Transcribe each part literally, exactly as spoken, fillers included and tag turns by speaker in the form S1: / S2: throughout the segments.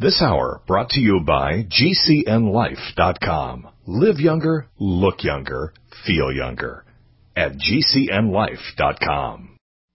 S1: This hour brought to you by G C N life dot com. Live younger, look younger, feel younger at G C N life dot com.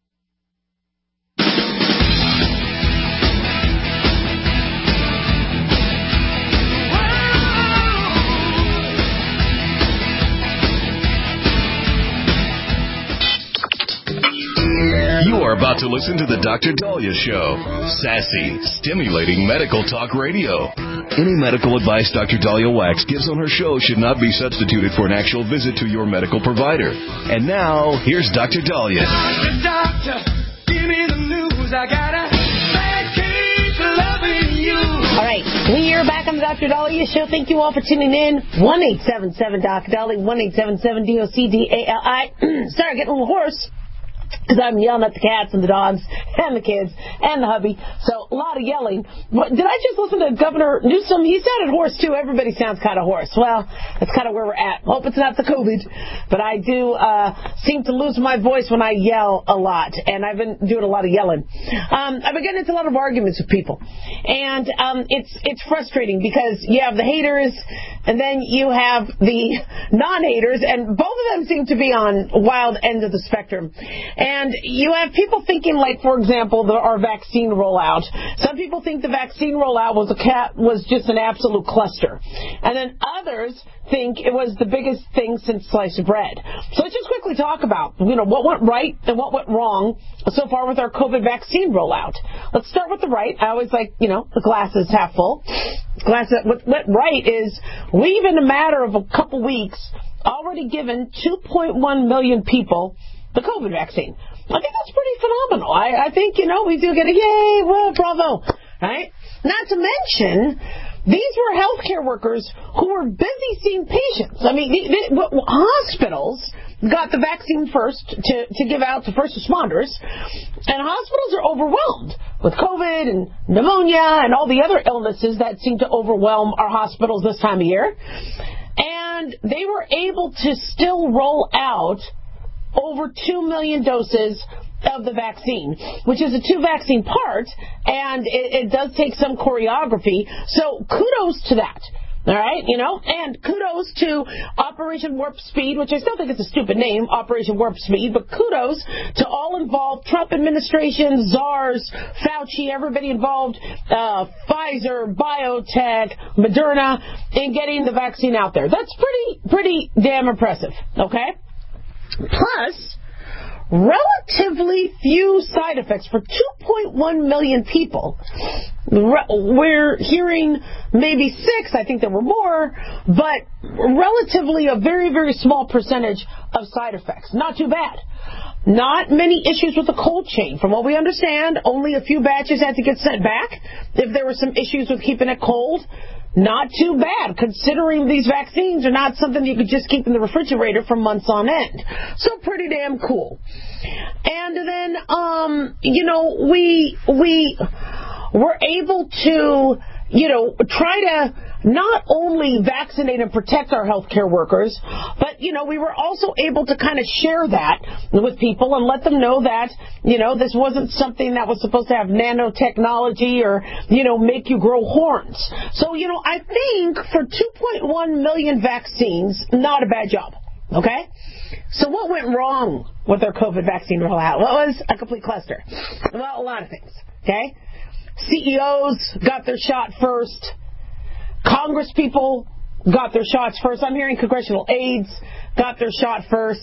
S1: You are about to listen to the Doctor Daliah Show. Sassy, stimulating medical talk radio. Any medical advice Doctor Daliah Wax gives on her show should not be substituted for an actual visit to your medical provider. And now, here's Doctor Daliah.
S2: Doctor, give me the news. I got a bad case of loving you.
S3: All right, we are back on the Doctor Daliah Show. Thank you all for tuning in. one eight seven seven D O C Daliah, one eight seven seven D O C D A L I. Sorry, getting a little hoarse, because I'm yelling at the cats and the dogs and the kids and the hubby. So a lot of yelling. But did I just listen to Governor Newsom? He sounded hoarse, too. Everybody sounds kind of hoarse. Well, that's kind of where we're at. Hope it's not the COVID. But I do uh, seem to lose my voice when I yell a lot. And I've been doing a lot of yelling. Um, I've been getting into a lot of arguments with people. And um, it's it's frustrating because you have the haters and then you have the non-haters. And both of them seem to be on wild ends of the spectrum. And you have people thinking, like, for example, the, our vaccine rollout. Some people think the vaccine rollout was a cat was just an absolute cluster. And then others think it was the biggest thing since sliced bread. So let's just quickly talk about, you know, what went right and what went wrong so far with our COVID vaccine rollout. Let's start with the right. I always like, you know, the glass is half full. Glass what went right is we've, in a matter of a couple weeks, already given two point one million people the COVID vaccine. I think that's pretty phenomenal. I, I think, you know, we do get a yay, well, bravo, right? Not to mention, these were healthcare workers who were busy seeing patients. I mean, the, the, hospitals got the vaccine first to, to give out to first responders, and hospitals are overwhelmed with COVID and pneumonia and all the other illnesses that seem to overwhelm our hospitals this time of year. And they were able to still roll out over two million doses of the vaccine, which is a two-vaccine part, and it, it does take some choreography. So kudos to that. All right, you know, and kudos to Operation Warp Speed, which I still think it's a stupid name, Operation Warp Speed, but kudos to all involved, Trump administration, czars, Fauci, everybody involved, uh, Pfizer, BioNTech, Moderna, in getting the vaccine out there. That's pretty, pretty damn impressive, okay? Plus, relatively few side effects for two point one million people. We're hearing maybe six, I think there were more, but relatively a very, very small percentage of side effects. Not too bad. Not many issues with the cold chain. From what we understand, only a few batches had to get sent back if there were some issues with keeping it cold. Not too bad, considering these vaccines are not something you could just keep in the refrigerator for months on end. So pretty damn cool. And then, um, you know, we we were able to, you know, try to not only vaccinate and protect our healthcare workers, but, you know, we were also able to kind of share that with people and let them know that, you know, this wasn't something that was supposed to have nanotechnology or, you know, make you grow horns. So, you know, I think for two point one million vaccines, not a bad job. Okay? So what went wrong with our COVID vaccine rollout? Well, it was a complete cluster. Well, a lot of things. Okay? C E Os got their shot first. Congress people got their shots first. I'm hearing congressional aides got their shot first.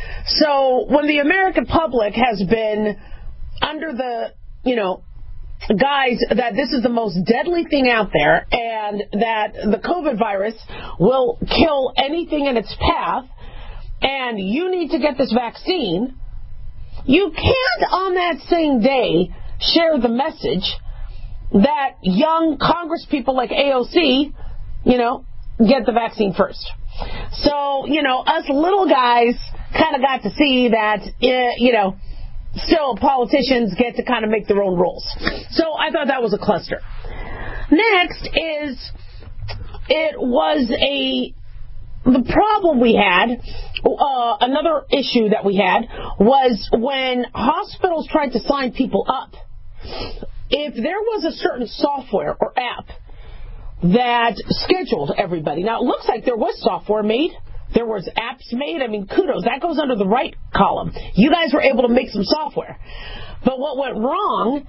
S3: So when the American public has been under the, you know, guise that this is the most deadly thing out there and that the COVID virus will kill anything in its path and you need to get this vaccine, you can't on that same day share the message that young Congress people like A O C, you know, get the vaccine first. So, you know, us little guys kind of got to see that, uh, you know, still politicians get to kind of make their own rules. So I thought that was a cluster. Next is, it was a, the problem we had, uh, another issue that we had was when hospitals tried to sign people up. If there was a certain software or app that scheduled everybody. Now, it looks like there was software made. There was apps made. I mean, kudos. That goes under the right column. You guys were able to make some software. But what went wrong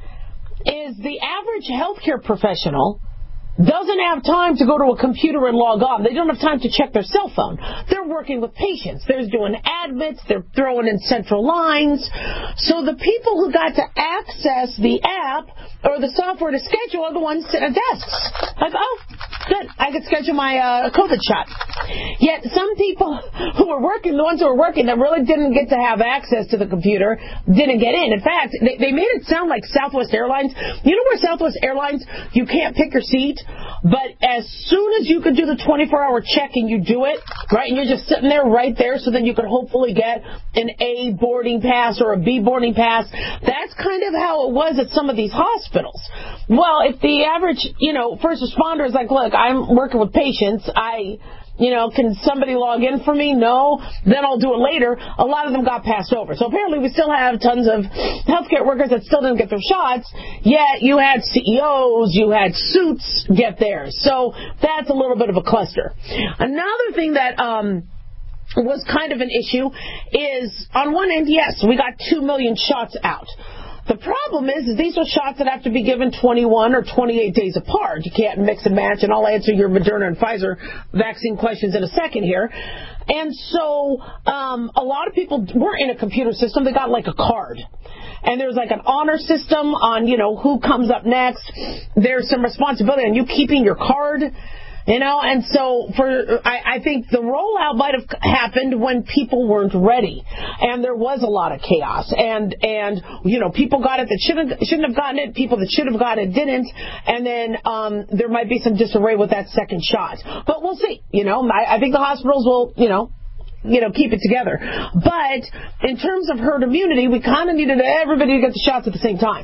S3: is the average healthcare professional doesn't have time to go to a computer and log on. They don't have time to check their cell phone. They're working with patients. They're doing admits. They're throwing in central lines. So the people who got to access the app or the software to schedule are the ones sitting at desks. Like, oh, good. I could schedule my uh, COVID shot. Yet some people who were working, the ones who were working that really didn't get to have access to the computer, didn't get in. In fact, they, they made it sound like Southwest Airlines. You know where Southwest Airlines, you can't pick your seat? But as soon as you could do the twenty-four hour check-in, you do it, right? And you're just sitting there right there so then you could hopefully get an A boarding pass or a B boarding pass. That's kind of how it was at some of these hospitals. Well, if the average, you know, first responder is like, look, I'm working with patients, I... You know, can somebody log in for me? No. Then I'll do it later. A lot of them got passed over. So apparently we still have tons of healthcare workers that still didn't get their shots, yet you had C E Os, you had suits get theirs. So that's a little bit of a cluster. Another thing that um, was kind of an issue is, on one end, yes, we got two million shots out. The problem is, is these are shots that have to be given twenty-one or twenty-eight days apart. You can't mix and match, and I'll answer your Moderna and Pfizer vaccine questions in a second here. And so um, a lot of people weren't in a computer system. They got like a card. And there's like an honor system on, you know, who comes up next. There's some responsibility on you keeping your card. You know, and so for I, I think the rollout might have happened when people weren't ready, and there was a lot of chaos, and and you know, people got it that shouldn't shouldn't have gotten it, people that should have gotten it didn't, and then um, there might be some disarray with that second shot. But we'll see. You know, I, I think the hospitals will, you know. you know, keep it together. But in terms of herd immunity, we kind of needed everybody to get the shots at the same time.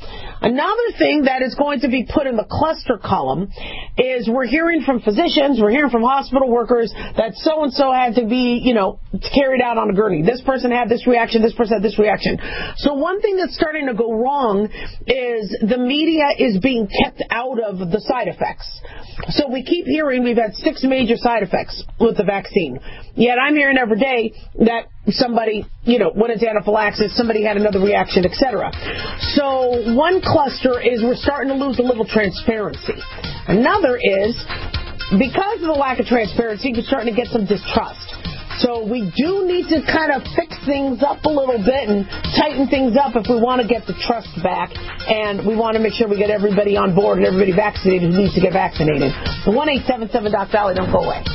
S3: Another thing that is going to be put in the cluster column is we're hearing from physicians, we're hearing from hospital workers that so-and-so had to be, you know, carried out on a gurney. This person had this reaction, this person had this reaction. So one thing that's starting to go wrong is the media is being kept out of the side effects. So we keep hearing we've had six major side effects with the vaccine. Yet I'm hearing every day that somebody, you know, went into anaphylaxis, somebody had another reaction, et cetera. So one cluster is we're starting to lose a little transparency. Another is because of the lack of transparency, we're starting to get some distrust. So we do need to kind of fix things up a little bit and tighten things up if we want to get the trust back, and we want to make sure we get everybody on board and everybody vaccinated who needs to get vaccinated. The one eight seven seven Doc Dolly, don't go away.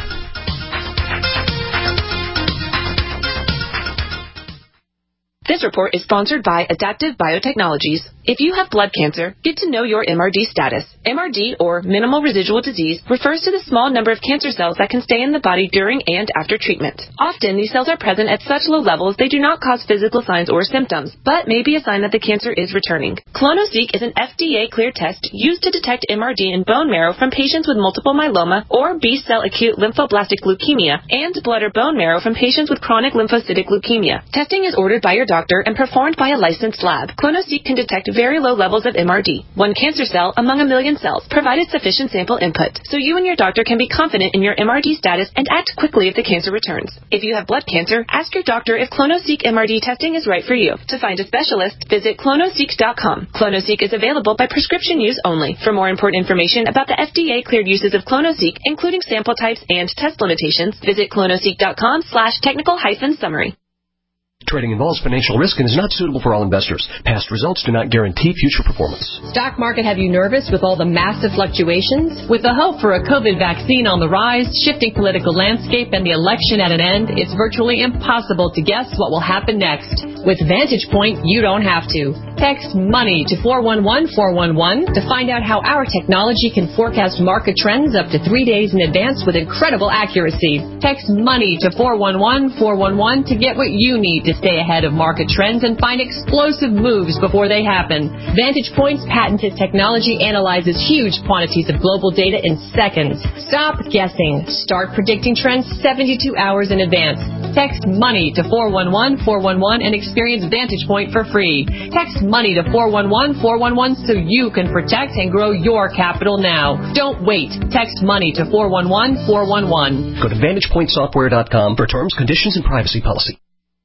S4: This report is sponsored by Adaptive Biotechnologies. If you have blood cancer, get to know your M R D status. M R D, or minimal residual disease, refers to the small number of cancer cells that can stay in the body during and after treatment. Often, these cells are present at such low levels they do not cause physical signs or symptoms, but may be a sign that the cancer is returning. clonoSEQ is an F D A-cleared test used to detect M R D in bone marrow from patients with multiple myeloma or B-cell acute lymphoblastic leukemia and blood or bone marrow from patients with chronic lymphocytic leukemia. Testing is ordered by your doctor and performed by a licensed lab. clonoSEQ can detect very low levels of M R D, one cancer cell among a million cells, provided sufficient sample input, so you and your doctor can be confident in your M R D status and act quickly if the cancer returns. If you have blood cancer, ask your doctor if clonoSEQ M R D testing is right for you. To find a specialist, visit clonoseq dot com. clonoSEQ is available by prescription use only. For more important information about the F D A-cleared uses of clonoSEQ, including sample types and test limitations, visit clonoseq dot com slash technical hyphen summary.
S5: Trading involves financial risk and is not suitable for all investors. Past results do not guarantee future performance.
S6: Stock market have you nervous with all the massive fluctuations? With the hope for a COVID vaccine on the rise, shifting political landscape, and the election at an end, it's virtually impossible to guess what will happen next. With Vantage Point, you don't have to. Text MONEY to four one one four one one to find out how our technology can forecast market trends up to three days in advance with incredible accuracy. Text MONEY to four one one four one one to get what you need to stay ahead of market trends and find explosive moves before they happen. Vantage Point's patented technology analyzes huge quantities of global data in seconds. Stop guessing. Start predicting trends seventy-two hours in advance. Text MONEY to four one one four one one and experience Vantage Point for free. Text MONEY to four one one four one one so you can protect and grow your capital now. Don't wait. Text MONEY to four one one four one one.
S5: Go to vantage point software dot com for terms, conditions, and privacy policy.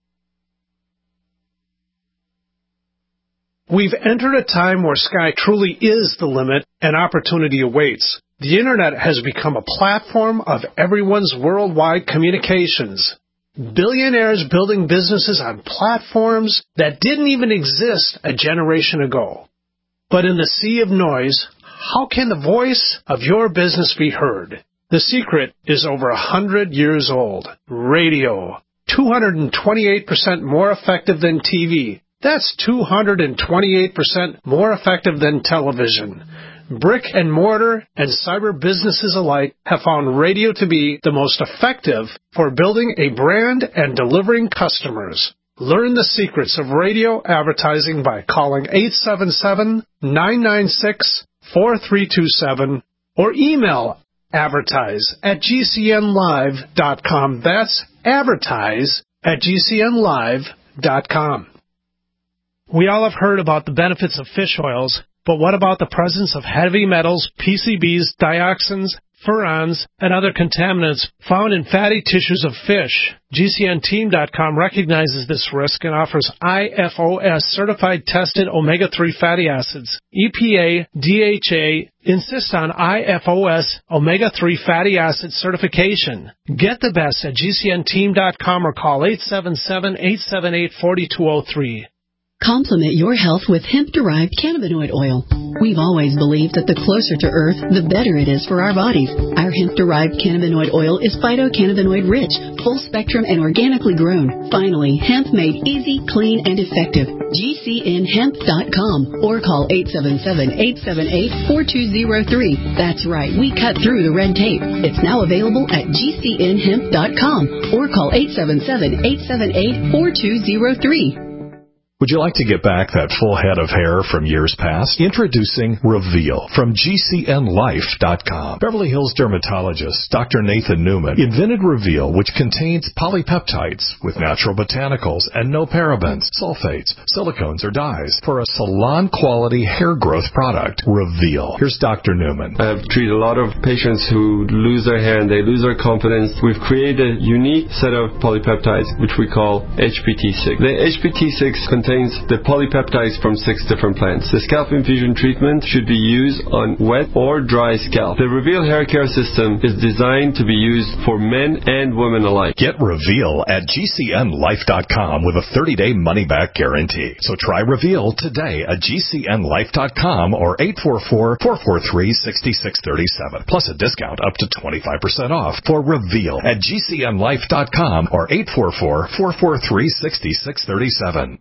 S7: We've entered a time where sky truly is the limit and opportunity awaits. The Internet has become a platform of everyone's worldwide communications. Billionaires building businesses on platforms that didn't even exist a generation ago. But in the sea of noise, how can the voice of your business be heard? The secret is over a hundred years old. Radio. two hundred twenty-eight percent more effective than T V. That's two hundred twenty-eight percent more effective than television. Brick and mortar and cyber businesses alike have found radio to be the most effective for building a brand and delivering customers. Learn the secrets of radio advertising by calling eight seven seven, nine nine six, four three two seven or email advertise at g c n live dot com. That's advertise at g c n live dot com. We all have heard about the benefits of fish oils, but what about the presence of heavy metals, P C Bs, dioxins, furans, and other contaminants found in fatty tissues of fish? G C N team dot com recognizes this risk and offers I F O S-certified tested omega three fatty acids. E P A, D H A insist on I F O S omega three fatty acid certification. Get the best at G C N team dot com or call eight seven seven, eight seven eight, four two zero three.
S8: Complement your health with hemp-derived cannabinoid oil. We've always believed that the closer to Earth, the better it is for our bodies. Our hemp-derived cannabinoid oil is phytocannabinoid-rich, full-spectrum, and organically grown. Finally, hemp made easy, clean, and effective. G C N hemp dot com or call eight seven seven, eight seven eight, four two zero three. That's right, we cut through the red tape. It's now available at G C N hemp dot com or call eight seven seven, eight seven eight, four two zero three.
S9: Would you like to get back that full head of hair from years past? Introducing Reveal from G C N life dot com. Beverly Hills dermatologist Doctor Nathan Newman invented Reveal, which contains polypeptides with natural botanicals and no parabens, sulfates, silicones, or dyes for a salon-quality hair growth product. Reveal. Here's Doctor Newman.
S10: I've treated a lot of patients who lose their hair and they lose their confidence. We've created a unique set of polypeptides, which we call H P T six. The H P T six contains the polypeptides from six different plants. The scalp infusion treatment should be used on wet or dry scalp. The Reveal hair care system is designed to be used for men and women alike.
S9: Get Reveal at G C N life dot com with a thirty-day money-back guarantee. So try Reveal today at G C N life dot com or eight four four, four four three, six six three seven. Plus a discount up to twenty-five percent off for Reveal at G C N life dot com or eight four four, four four three, six six three seven.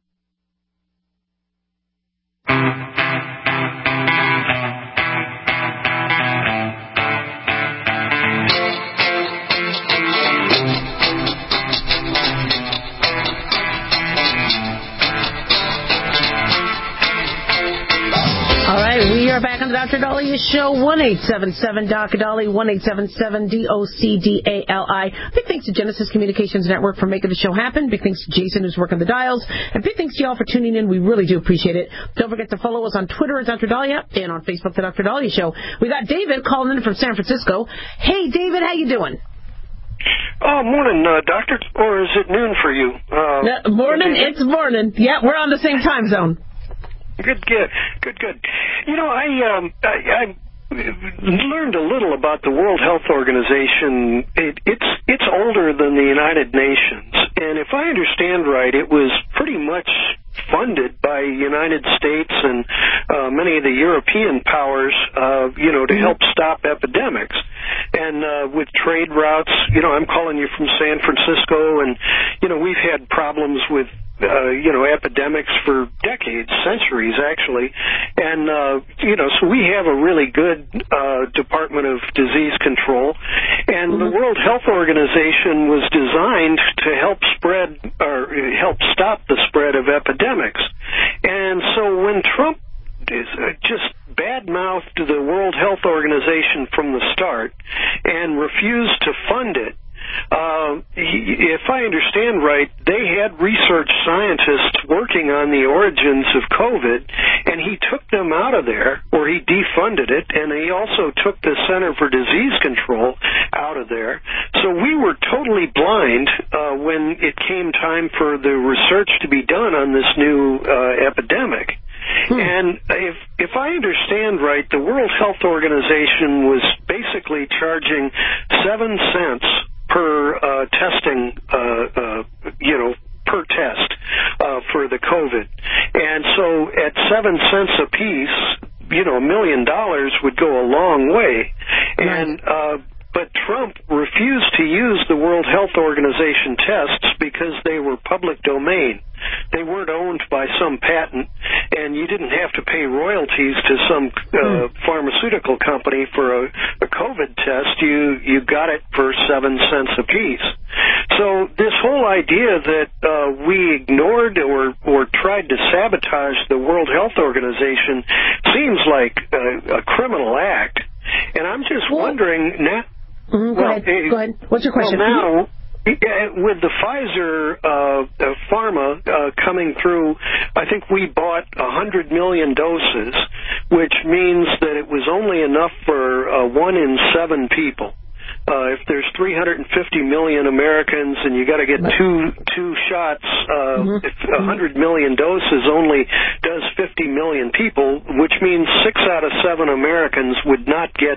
S3: We are back on the Doctor Dahlia Show. one eight seven seven D O C Dali, one eight seven seven D O C D A L I. Big thanks to Genesis Communications Network for making the show happen. Big thanks to Jason, who's working the dials. And big thanks to y'all for tuning in. We really do appreciate it. Don't forget to follow us on Twitter at Doctor Dahlia and on Facebook, The Doctor Dahlia Show. We got David calling in from San Francisco. Hey, David, how you doing?
S11: Oh, morning, uh, doctor. Or is it noon for you? Uh,
S3: no, morning, it's morning. Yeah, we're on the same time zone.
S11: Good, good, good, good. You know, I, um, I, I learned a little about the World Health Organization. It, it's it's older than the United Nations, and if I understand right, it was pretty much funded by the United States and uh, many of the European powers, uh, you know, to help stop epidemics. And uh, with trade routes, you know, I'm calling you from San Francisco, and you know, we've had problems with Uh, you know, epidemics for decades, centuries, actually. And, uh, you know, so we have a really good uh, Department of Disease Control. And the World Health Organization was designed to help spread or help stop the spread of epidemics. And so when Trump is uh, just bad-mouthed the World Health Organization from the start and refused to fund it, uh, he, if I understand right, they had research scientists working on the origins of COVID, and he took them out of there, or he defunded it, and he also took the Center for Disease Control out of there. So we were totally blind uh, when it came time for the research to be done on this new uh, epidemic. Hmm. And if if I understand right, the World Health Organization was basically charging seven cents per uh, testing, uh, uh, you know, per test uh, for the COVID. And so at seven cents a piece, you know, a million dollars would go a long way. And uh, but Trump refused to use the World Health Organization tests because they were public domain. They weren't owned by some patent, and you didn't have to pay royalties to some uh, pharmaceutical company for a, a COVID test. You you got it for seven cents a piece. So this whole idea that uh, we ignored or or tried to sabotage the World Health Organization seems like a, a criminal act. And I'm just well, wondering now.
S3: Mm-hmm, go
S11: well,
S3: ahead. Uh, go ahead. What's your question?
S11: Well, now. With the Pfizer uh, uh, pharma uh, coming through, I think we bought one hundred million doses, which means that it was only enough for uh, one in seven people. Uh, if there's three hundred fifty million Americans and you got to get two two shots, uh, mm-hmm. if one hundred million doses only does fifty million people, which means six out of seven Americans would not get.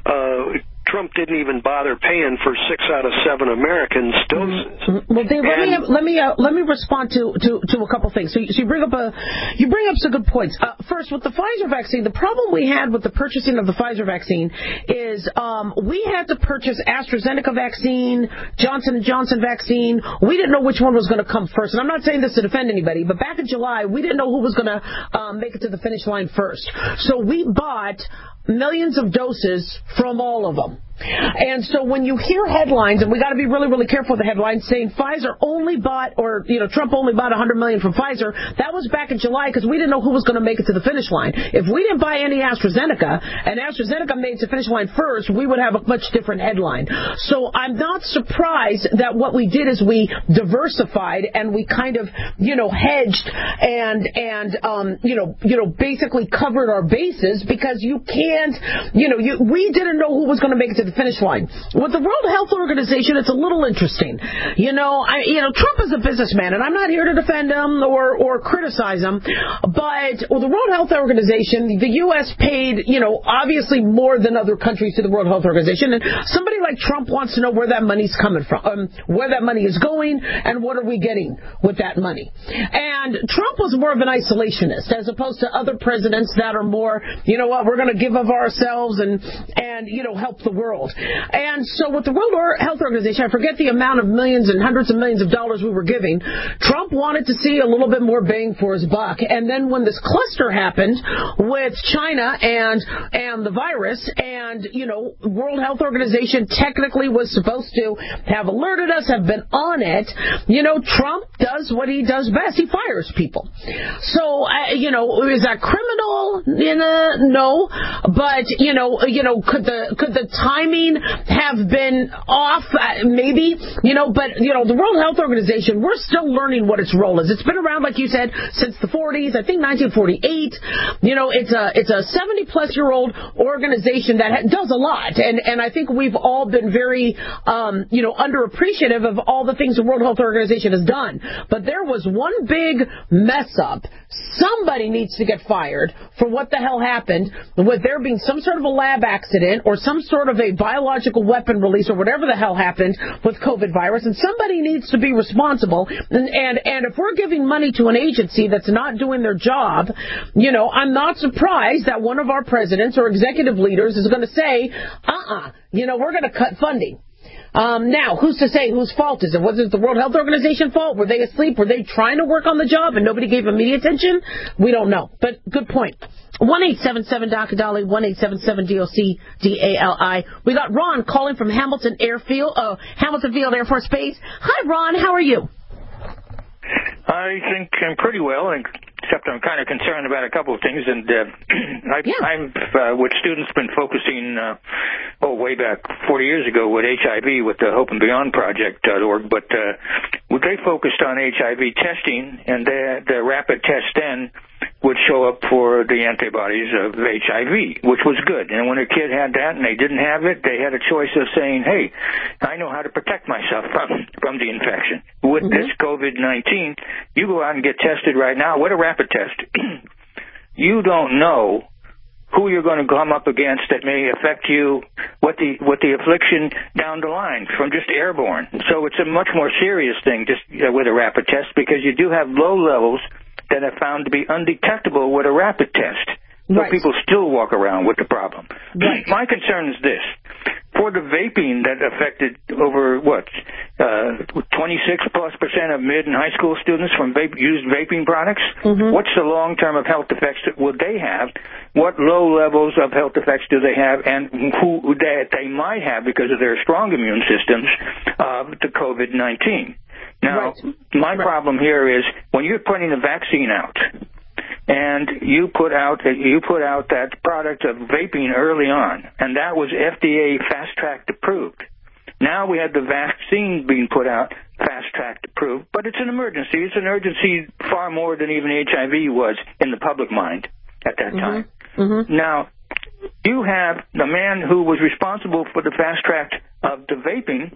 S11: Uh, Trump didn't even bother paying for six out of seven Americans' doses.
S3: Well, Dave, let me let me uh, let me respond to, to, to a couple things. So you, so you bring up a you bring up some good points. Uh, first, with the Pfizer vaccine, the problem we had with the purchasing of the Pfizer vaccine is um, we had to purchase AstraZeneca vaccine, Johnson and Johnson vaccine. We didn't know which one was going to come first. And I'm not saying this to defend anybody, but back in July, we didn't know who was going to um, make it to the finish line first. So we bought millions of doses from all of them. And so when you hear headlines, and we got to be really, really careful with the headlines saying Pfizer only bought, or, you know, Trump only bought one hundred million from Pfizer, that was back in July because we didn't know who was going to make it to the finish line. If we didn't buy any AstraZeneca, and AstraZeneca made it to the finish line first, we would have a much different headline. So I'm not surprised that what we did is we diversified and we kind of, you know, hedged and, and, um, you know, you know, basically covered our bases because you can't, you know, you, we didn't know who was going to make it to the finish line. With the World Health Organization, it's a little interesting. You know, I, you know, Trump is a businessman, and I'm not here to defend him or, or criticize him, but with the World Health Organization, the U S paid, you know, obviously more than other countries to the World Health Organization, and somebody like Trump wants to know where that money's coming from, um, where that money is going, and what are we getting with that money. And Trump was more of an isolationist, as opposed to other presidents that are more, you know what, we're going to give of ourselves and, and, you know, help the world. And so with the World Health Organization, I forget the amount of millions and hundreds of millions of dollars we were giving. Trump wanted to see a little bit more bang for his buck. And then when this cluster happened with China and and the virus, and, you know, World Health Organization technically was supposed to have alerted us, have been on it, you know, Trump does what he does best. He fires people. So, uh, you know, is that criminal? You know, no. But, you know, you know, could the could the timing have been off? Uh, maybe, you know, but, you know, the World Health Organization, we're still learning what its role is. It's been around, like you said, since the forties, I think nineteen forty-eight. You know, it's a it's a seventy-plus-year-old organization that ha- does a lot. And, and I think we've all been very, um, you know, underappreciative of all the things the World Health Organization has done. But there was one big mess-up. Somebody needs to get fired for what the hell happened with there being some sort of a lab accident or some sort of a biological weapon release or whatever the hell happened with COVID virus, and somebody needs to be responsible. And, and, and if we're giving money to an agency that's not doing their job, you know, I'm not surprised that one of our presidents or executive leaders is going to say, uh-uh, you know, we're going to cut funding. Um, now, who's to say whose fault is it? Was it the World Health Organization fault? Were they asleep? Were they trying to work on the job and nobody gave them media attention? We don't know. But good point. one eight seven seven D O C Dali, one eight seven seven D O C D A L I. We got Ron calling from Hamilton Airfield, uh, Hamilton Field Air Force Base. Hi, Ron. How are you?
S12: I think I'm pretty well, except I'm kind of concerned about a couple of things. And uh, I, yeah. I'm, uh, with students, been focusing uh, oh, way back forty years ago with H I V with the Hope and Beyond Project dot org, but uh, they focused on H I V testing, and the, the rapid test then would show up for the antibodies of H I V, which was good. And when a kid had that and they didn't have it, they had a choice of saying, hey, I know how to protect myself from, from the infection. With mm-hmm. this COVID nineteen, you go out and get tested right now. What a rapid test. You don't know who you're going to come up against that may affect you, what the what the affliction down the line from just airborne. So it's a much more serious thing just uh, with a rapid test, because you do have low levels that are found to be undetectable with a rapid test. So right. people still walk around with the problem. Right. My concern is this. For the vaping that affected over, what, uh, twenty-six plus percent of mid and high school students from vape, used vaping products, mm-hmm. what's the long-term of health effects that would they have? What low levels of health effects do they have, and who that they might have because of their strong immune systems of uh, the COVID nineteen? Now, right. my right. problem here is when you're putting a vaccine out, and you put out you put out that product of vaping early on, and that was F D A fast-tracked approved. Now we have the vaccine being put out fast-tracked approved, but it's an emergency. It's an urgency far more than even H I V was in the public mind at that mm-hmm. time. Mm-hmm. Now, you have the man who was responsible for the fast-track of the vaping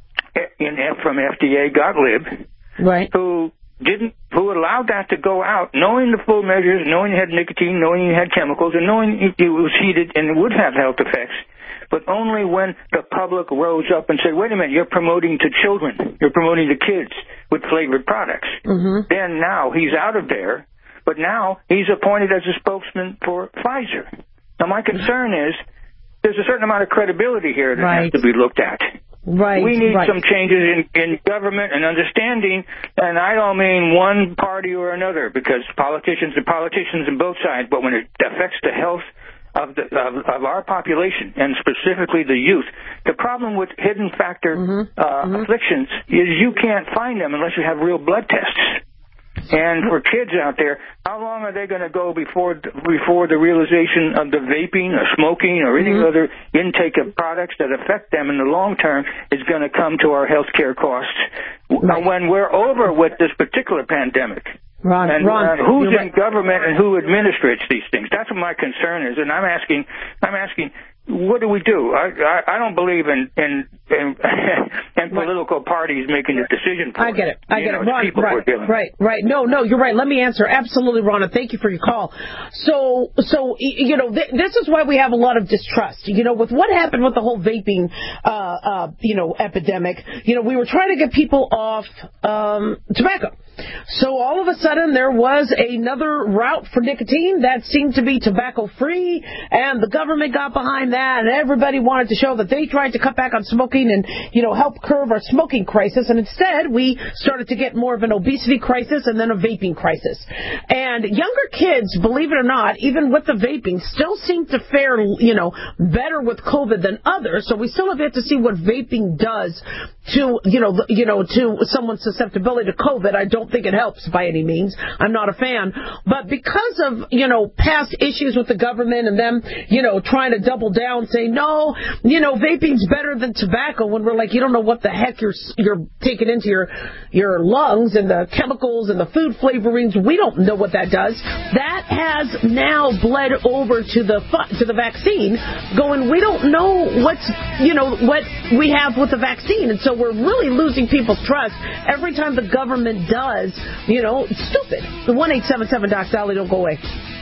S12: in from F D A, Gottlieb,
S3: right.
S12: who didn't, who allowed that to go out, knowing the full measures, knowing it had nicotine, knowing it had chemicals, and knowing it was heated and it would have health effects, but only when the public rose up and said, wait a minute, you're promoting to children, you're promoting to kids with flavored products. Mm-hmm. Then now he's out of there, but now he's appointed as a spokesman for Pfizer. Now my concern is there's a certain amount of credibility here that right. has to be looked at.
S3: Right,
S12: we need
S3: right.
S12: some changes in, in government and understanding, and I don't mean one party or another, because politicians are politicians on both sides, but when it affects the health of, the, of, of our population, and specifically the youth, the problem with hidden factor mm-hmm. Uh, mm-hmm. afflictions is you can't find them unless you have real blood tests. And for kids out there, how long are they going to go before before the realization of the vaping or smoking or any mm-hmm. other intake of products that affect them in the long term is going to come to our health care costs right. when we're over with this particular pandemic?
S3: Ron,
S12: and
S3: Ron,
S12: uh, who's in
S3: right.
S12: government and who administrates these things? That's what my concern is, and I'm asking, I'm asking. What do we do? I, I, I don't believe in in, in, in political parties making a decision for
S3: I get it. I
S12: you
S3: get
S12: know,
S3: it. Ron,
S12: people
S3: right, right, right. No, no, you're right. Let me answer. Absolutely, Ronna. Thank you for your call. So, so you know, th- this is why we have a lot of distrust. You know, with what happened with the whole vaping, uh, uh, you know, epidemic. You know, we were trying to get people off um, tobacco. So all of a sudden there was another route for nicotine that seemed to be tobacco-free, and the government got behind that, and everybody wanted to show that they tried to cut back on smoking and, you know, help curb our smoking crisis, and instead we started to get more of an obesity crisis and then a vaping crisis. And younger kids, believe it or not, even with the vaping, still seem to fare, you know, better with COVID than others, so we still have yet to see what vaping does to, you know, you know, to someone's susceptibility to COVID. I don't think it helps by any means. I'm not a fan. But because of, you know, past issues with the government and them, you know, trying to double down, say, no, you know, vaping's better than tobacco, when we're like, you don't know what the heck you're you're taking into your your lungs and the chemicals and the food flavorings. We don't know what that does. That has now bled over to the to the vaccine, going, we don't know what's, you know, what we have with the vaccine. And so we're really losing people's trust every time the government does, you know, it's stupid. The one eight seven seven Doc Dolly, don't go away.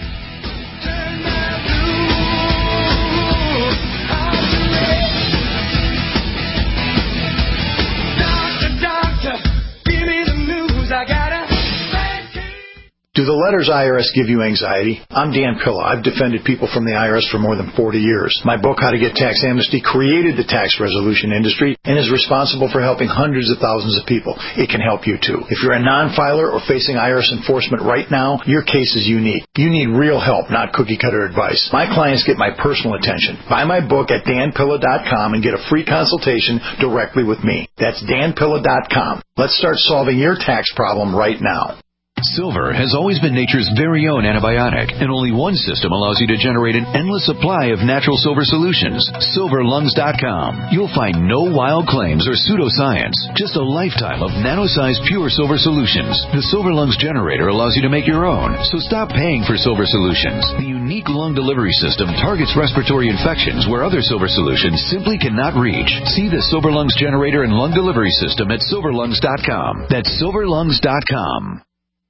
S2: Doctor, doctor, give me the news. I got a
S13: Do the letters I R S give you anxiety? I'm Dan Pilla. I've defended people from the I R S for more than forty years. My book, How to Get Tax Amnesty, created the tax resolution industry and is responsible for helping hundreds of thousands of people. It can help you too. If you're a non-filer or facing I R S enforcement right now, your case is unique. You need real help, not cookie-cutter advice. My clients get my personal attention. Buy my book at dan pilla dot com and get a free consultation directly with me. That's dan pilla dot com. Let's start solving your tax problem right now.
S1: Silver has always been nature's very own antibiotic, and only one system allows you to generate an endless supply of natural silver solutions. silver lungs dot com. You'll find no wild claims or pseudoscience, just a lifetime of nano-sized pure silver solutions. The Silver Lungs generator allows you to make your own, so stop paying for silver solutions. The unique lung delivery system targets respiratory infections where other silver solutions simply cannot reach. See the Silver Lungs generator and lung delivery system at silver lungs dot com. That's silver lungs dot com.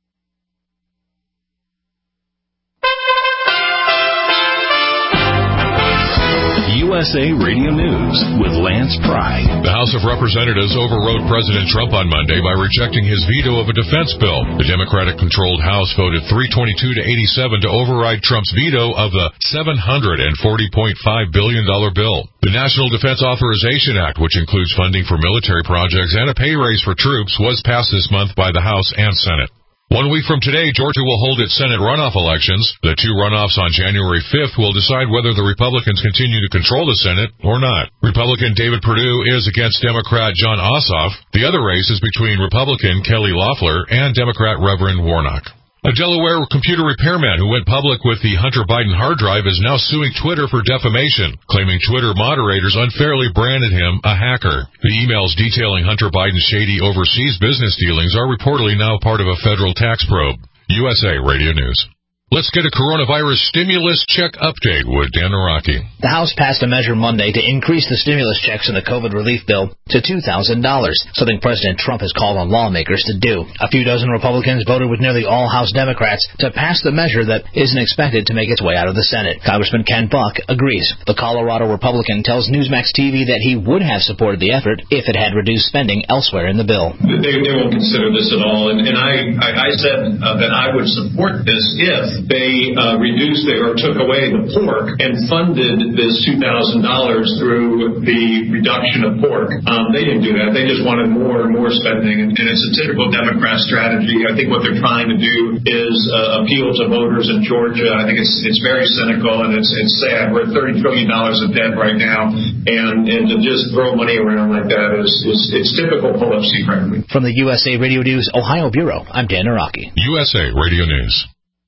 S1: U S A Radio News with Lance Pry.
S14: The House of Representatives overrode President Trump on Monday by rejecting his veto of a defense bill. The Democratic-controlled House voted three twenty-two to eighty-seven to override Trump's veto of the seven hundred forty point five billion dollars bill. The National Defense Authorization Act, which includes funding for military projects and a pay raise for troops, was passed this month by the House and Senate. One week from today, Georgia will hold its Senate runoff elections. The two runoffs on January fifth will decide whether the Republicans continue to control the Senate or not. Republican David Perdue is against Democrat John Ossoff. The other race is between Republican Kelly Loeffler and Democrat Reverend Warnock. A Delaware computer repairman who went public with the Hunter Biden hard drive is now suing Twitter for defamation, claiming Twitter moderators unfairly branded him a hacker. The emails detailing Hunter Biden's shady overseas business dealings are reportedly now part of a federal tax probe. U S A Radio News. Let's get a coronavirus stimulus check update with Dan Araki.
S15: The House passed a measure Monday to increase the stimulus checks in the COVID relief bill to two thousand dollars, something President Trump has called on lawmakers to do. A few dozen Republicans voted with nearly all House Democrats to pass the measure that isn't expected to make its way out of the Senate. Congressman Ken Buck agrees. The Colorado Republican tells Newsmax T V that he would have supported the effort if it had reduced spending elsewhere in the bill.
S16: They, they won't consider this at all, and, and I, I, I said uh, that I would support this if they uh, reduced the, or took away the pork and funded this two thousand dollars through the reduction of pork. Um, they didn't do that. They just wanted more and more spending, and, and it's a typical Democrat strategy. I think what they're trying to do is uh, appeal to voters in Georgia. I think it's it's very cynical, and it's it's sad. We're at thirty trillion dollars of debt right now, and, and to just throw money around like that is, is it's typical pull-up-seat, frankly.
S15: From the U S A Radio News Ohio Bureau, I'm Dan Araki.
S14: U S A Radio News.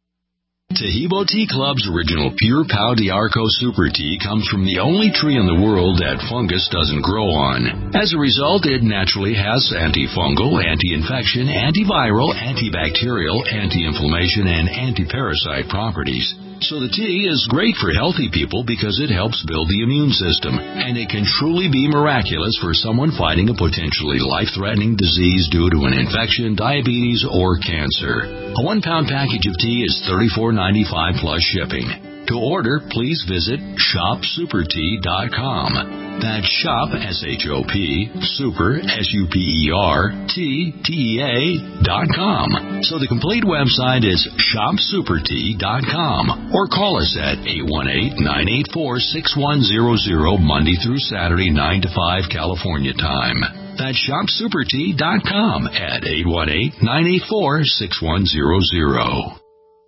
S1: Tahibo Tea Club's original Pure Pau d'Arco Super Tea comes from the only tree in the world that fungus doesn't grow on. As a result, it naturally has antifungal, anti-infection, antiviral, antibacterial, anti-inflammation, and anti-parasite properties. So the tea is great for healthy people because it helps build the immune system, and it can truly be miraculous for someone fighting a potentially life-threatening disease due to an infection, diabetes, or cancer. A one-pound package of tea is thirty-four ninety-five plus shipping. To order, please visit shop super tea dot com. That's shop, S H O P, super, S U P E R, T, T E A, dot com. So the complete website is shop super tea dot com. Or call us at eight one eight, nine eight four, six one zero zero, Monday through Saturday, nine to five, California time. That's shop super tea dot com at eight one eight, nine eight four, six one zero zero.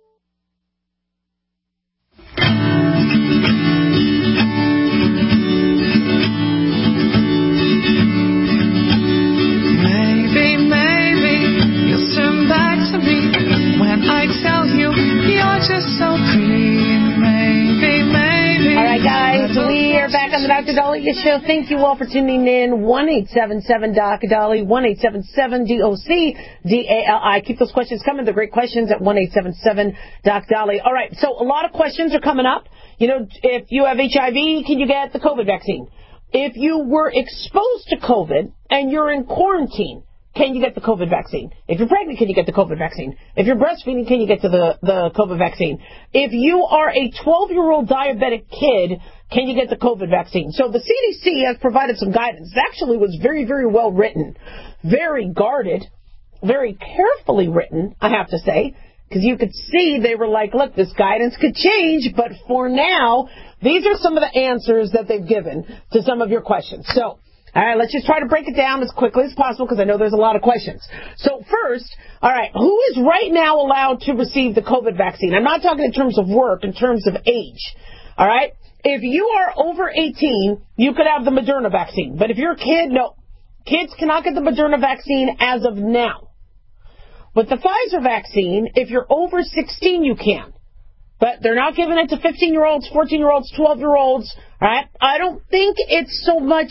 S2: Maybe, maybe you'll turn back to me when I tell you you're just so pretty. Maybe, maybe.
S3: All right, guys, we are back on the Doctor Dahlia Show. Thank you all for tuning in. one eight seven seven D O C Dolly, one eight seven seven D O C D A L I. Keep those questions coming. They're great questions at one eight seven seven D O C Dolly. All right, so a lot of questions are coming up. You know, if you have H I V, can you get the COVID vaccine? If you were exposed to COVID and you're in quarantine, can you get the COVID vaccine? If you're pregnant, can you get the COVID vaccine? If you're breastfeeding, can you get to the, the COVID vaccine? If you are a twelve-year-old diabetic kid, can you get the COVID vaccine? So the C D C has provided some guidance. It actually was very, very well written, very guarded, very carefully written, I have to say, because you could see they were like, look, this guidance could change, but for now, these are some of the answers that they've given to some of your questions. So, all right, let's just try to break it down as quickly as possible because I know there's a lot of questions. So first, all right, who is right now allowed to receive the COVID vaccine? I'm not talking in terms of work, in terms of age. All right? If you are over eighteen, you could have the Moderna vaccine. But if you're a kid, no. Kids cannot get the Moderna vaccine as of now. With the Pfizer vaccine, if you're over sixteen, you can. But they're not giving it to fifteen-year-olds, fourteen-year-olds, twelve-year-olds, right? I don't think it's so much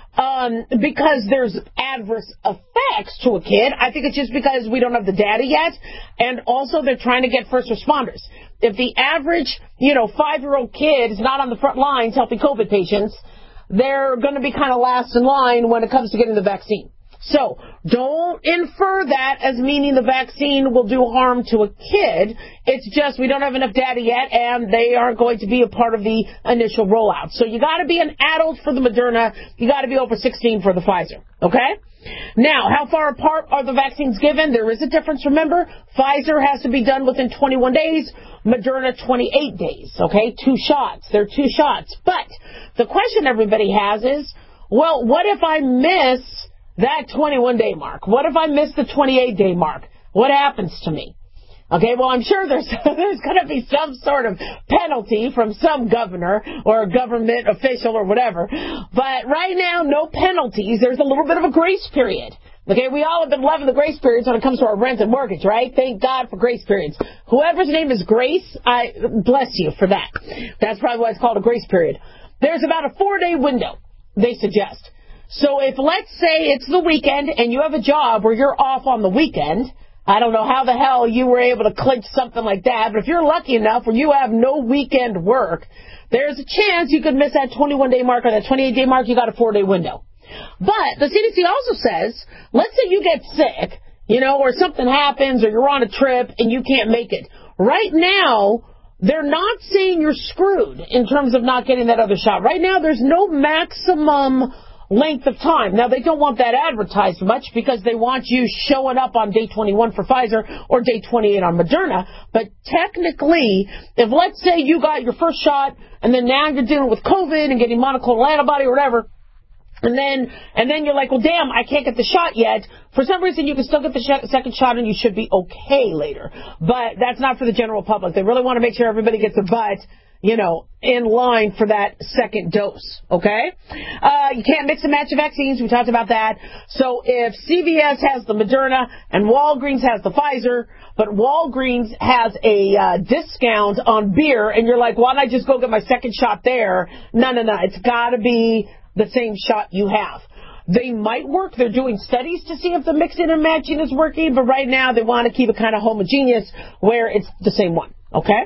S3: um, because there's adverse effects to a kid. I think it's just because we don't have the data yet, and also they're trying to get first responders. If the average, you know, five-year-old kid is not on the front lines helping COVID patients, they're going to be kind of last in line when it comes to getting the vaccine. So don't infer that as meaning the vaccine will do harm to a kid. It's just we don't have enough data yet, and they aren't going to be a part of the initial rollout. So you got to be an adult for the Moderna. You got to be over sixteen for the Pfizer. Okay? Now, how far apart are the vaccines given? There is a difference, remember. Pfizer has to be done within twenty-one days. Moderna, twenty-eight days. Okay? Two shots. They're two shots. But the question everybody has is, well, what if I miss that twenty-one day mark? What if I miss the twenty-eight day mark? What happens to me? Okay, well, I'm sure there's there's going to be some sort of penalty from some governor or government official or whatever. But right now, no penalties. There's a little bit of a grace period. Okay, we all have been loving the grace periods when it comes to our rent and mortgage, right? Thank God for grace periods. Whoever's name is Grace, I bless you for that. That's probably why it's called a grace period. There's about a four-day window, they suggest. So if, let's say, it's the weekend and you have a job where you're off on the weekend, I don't know how the hell you were able to clinch something like that, but if you're lucky enough where you have no weekend work, there's a chance you could miss that twenty-one day mark or that twenty-eight day mark. You got a four-day window. But the C D C also says, let's say you get sick, you know, or something happens or you're on a trip and you can't make it. Right now, they're not saying you're screwed in terms of not getting that other shot. Right now, there's no maximum length of time. Now, they don't want that advertised much because they want you showing up on day twenty-one for Pfizer or day twenty-eight on Moderna. But technically, if let's say you got your first shot and then now you're dealing with COVID and getting monoclonal antibody or whatever, and then and then you're like, well, damn, I can't get the shot yet. For some reason, you can still get the sh- second shot and you should be okay later. But that's not for the general public. They really want to make sure everybody gets their butt, you know, in line for that second dose, okay? Uh, you can't mix and match the vaccines. We talked about that. So if C V S has the Moderna and Walgreens has the Pfizer, but Walgreens has a uh, discount on beer, and you're like, why don't I just go get my second shot there? No, no, no. It's got to be the same shot you have. They might work. They're doing studies to see if the mixing and matching is working, but right now they want to keep it kind of homogeneous where it's the same one, okay?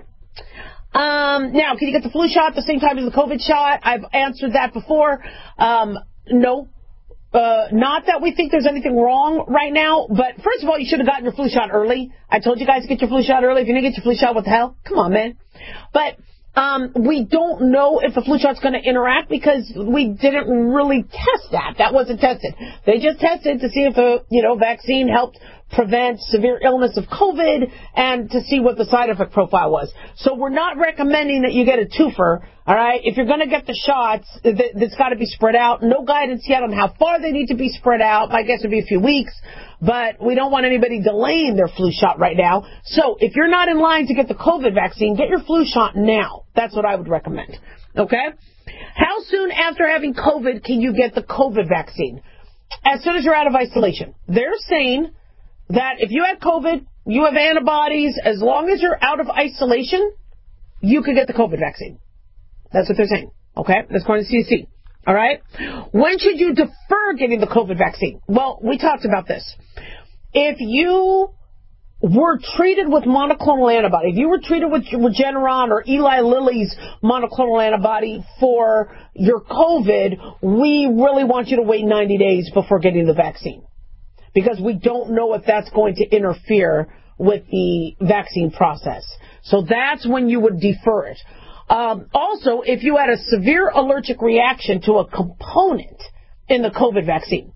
S3: Um, now, can you get the flu shot at the same time as the COVID shot? I've answered that before. Um, no. Uh, not that we think there's anything wrong right now, but first of all, you should have gotten your flu shot early. I told you guys to get your flu shot early. If you didn't get your flu shot, what the hell? Come on, man. But um, we don't know if the flu shot's going to interact because we didn't really test that. That wasn't tested. They just tested to see if the, you know, vaccine helped prevent severe illness of COVID and to see what the side effect profile was. So we're not recommending that you get a twofer, all right? If you're going to get the shots, it's got to be spread out. No guidance yet on how far they need to be spread out. My guess would be a few weeks, but we don't want anybody delaying their flu shot right now. So if you're not in line to get the COVID vaccine, get your flu shot now. That's what I would recommend, okay? How soon after having COVID can you get the COVID vaccine? As soon as you're out of isolation. They're saying that if you had COVID, you have antibodies, as long as you're out of isolation, you could get the COVID vaccine. That's what they're saying. Okay? That's according to C D C. All right? When should you defer getting the COVID vaccine? Well, we talked about this. If you were treated with monoclonal antibody, if you were treated with Regeneron or Eli Lilly's monoclonal antibody for your COVID, we really want you to wait ninety days before getting the vaccine, because we don't know if that's going to interfere with the vaccine process. So that's when you would defer it. Um, also, if you had a severe allergic reaction to a component in the COVID vaccine.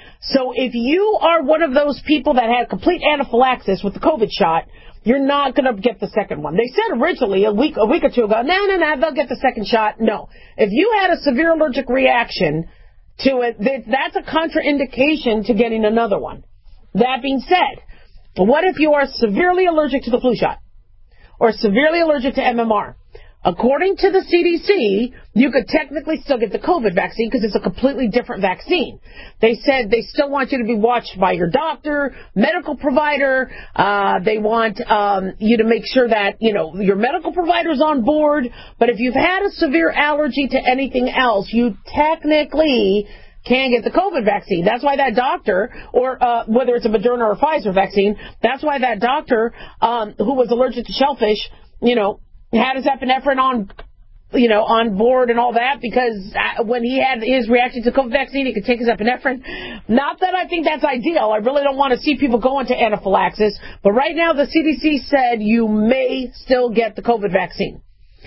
S3: So if you are one of those people that had complete anaphylaxis with the COVID shot, you're not going to get the second one. They said originally a week, a week or two ago, no, no, no, they'll get the second shot. No. If you had a severe allergic reaction to it, that's a contraindication to getting another one. That being said, what if you are severely allergic to the flu shot or severely allergic to M M R? According to the C D C, you could technically still get the COVID vaccine because it's a completely different vaccine. They said they still want you to be watched by your doctor, medical provider. Uh, they want um, you to make sure that, you know, your medical provider's on board. But if you've had a severe allergy to anything else, you technically can get the COVID vaccine. That's why that doctor, or uh, whether it's a Moderna or a Pfizer vaccine, that's why that doctor um, who was allergic to shellfish, you know, had his epinephrine on, you know, on board and all that, because when he had his reaction to COVID vaccine, he could take his epinephrine. Not that I think that's ideal. I really don't want to see people go into anaphylaxis. But right now, the C D C said you may still get the COVID vaccine.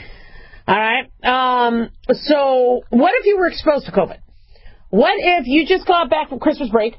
S3: All right. Um, so what if you were exposed to COVID? What if you just got back from Christmas break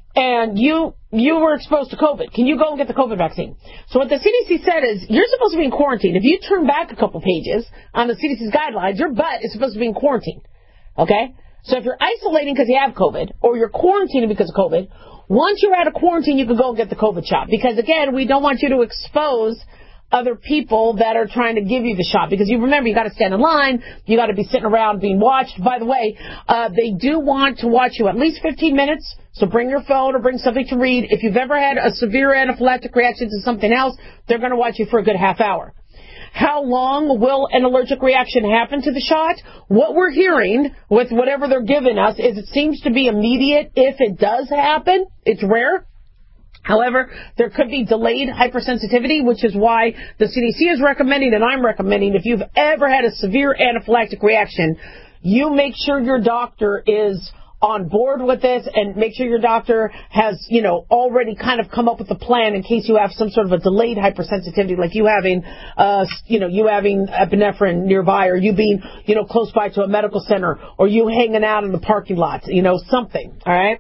S3: and you you were exposed to COVID? Can you go and get the COVID vaccine? So what the C D C said is you're supposed to be in quarantine. If you turn back a couple pages on the C D C's guidelines, your butt is supposed to be in quarantine. Okay? So if you're isolating because you have COVID or you're quarantining because of COVID, once you're out of quarantine, you can go and get the COVID shot. Because, again, we don't want you to expose other people that are trying to give you the shot. Because you remember, you got to stand in line, you got to be sitting around being watched. By the way, uh, they do want to watch you at least fifteen minutes, so bring your phone or bring something to read. If you've ever had a severe anaphylactic reaction to something else, they're going to watch you for a good half hour. How long will an allergic reaction happen to the shot? What we're hearing with whatever they're giving us is it seems to be immediate if it does happen. It's rare. However, there could be delayed hypersensitivity, which is why the C D C is recommending, and I'm recommending, if you've ever had a severe anaphylactic reaction, you make sure your doctor is on board with this and make sure your doctor has, you know, already kind of come up with a plan in case you have some sort of a delayed hypersensitivity, like you having, uh, you know, you having epinephrine nearby, or you being, you know, close by to a medical center, or you hanging out in the parking lot, you know, something, all right?